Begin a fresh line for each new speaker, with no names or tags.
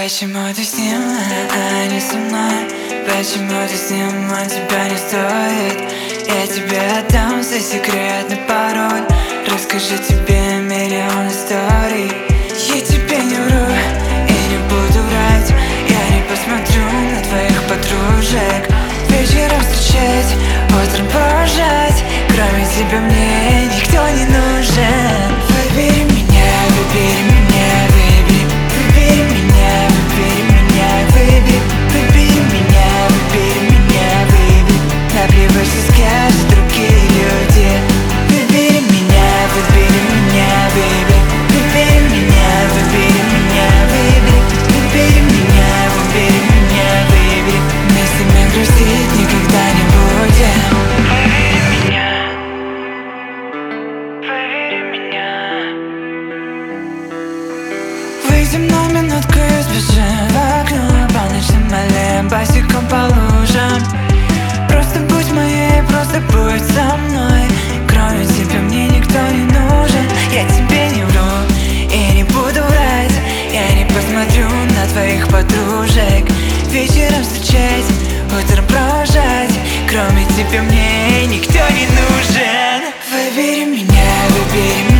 Почему ты с ним, а не со мной? Почему ты с ним, он тебя не стоит? Я тебе отдам свой секретный пароль. Расскажу тебе миллион историй. Я тебе не вру и не буду врать. Я не посмотрю на твоих подружек. Вечером встречать, утром провожать. Кроме тебя мне никто не нужен. Выбери меня, выбери меня, выбери. Выбери меня, выбери меня, выбери. Выбери меня, выбери меня, выбери. Наплевать, что скажут другие люди. Выбери меня, выбери меня, выбери. Выбери меня, выбери меня, выбери. Выбери меня, выбери меня, выбери. Вместе мы грустить никогда не будем. Выбери меня. Выйдем на минутку и сбежим в окно по ночным аллеям, босиком по лужам. Просто будь моей, просто будь со мной. Кроме тебя мне никто не нужен. Я тебе не вру и не буду врать. Я не посмотрю на твоих подружек. Вечером встречать, утром провожать. Кроме тебя мне никто не нужен. Выбери меня, выбери меня.